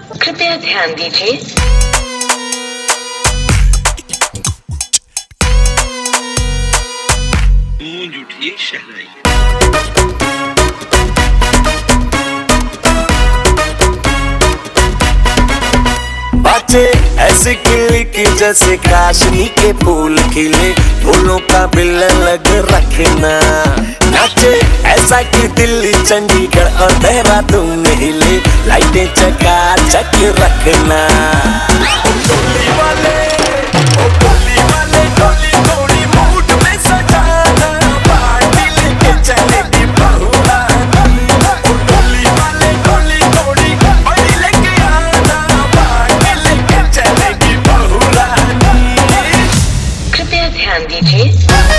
कृपया ध्यान दीजिए। गूंज उठी शहनाई। बाजे ऐसे खिले कि जैसे काशनी के फूल खिले, फूलों का बिल अलग रखना। नाचे ऐसा कि दिल्ली चंडीगढ़ और देहरादून हिले, लाइटें चकाचक रखना। ओ टोली वाले, ओ टोली वाले, टोली थोड़ी मूड में सजाना, पार्टी लेके चलेगी बहुरानी। ओ टोली वाले, टोली थोड़ी बड़ी लेके आना, पार्टी लेके चलेगी बहुरानी। कृपया ध्यान दीजिए।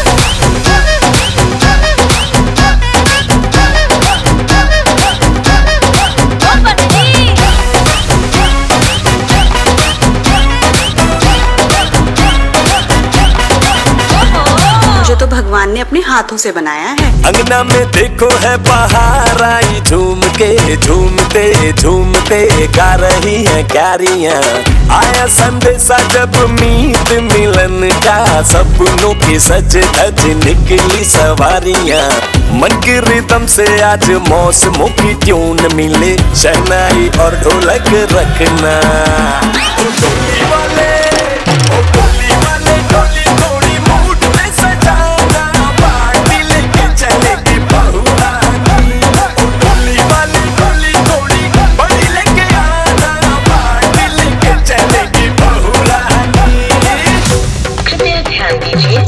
तो भगवान ने अपने हाथों से बनाया है। अंगना में देखो है बहार आई, झूमते झूमते गा रही है क्यारियां। आया संदेशा जब मीत मिलन का, सपनों की सज धज निकली सवारियां। मन की रिदम से आज मौसमों की ट्यून मिले, शहनाई और ढोलक रखना। ओ टोली वाले, ओ टोली वाले, टोली थोड़ी मूड में सजाना, पार्टी लेके चलेगी बहुरानी। ओ टोली वाले, टोली थोड़ी बड़ी लेके आना, पार्टी लेके चलेगी बहुरानी। कृपया ध्यान दीजिए।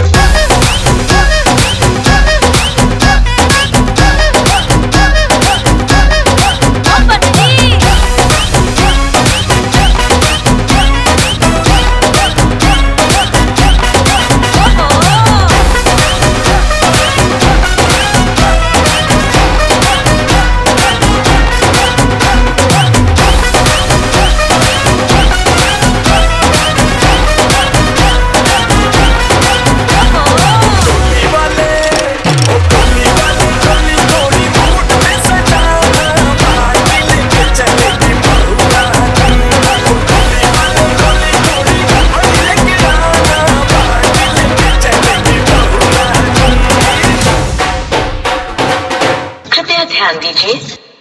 कृपया ध्यान दीजिए।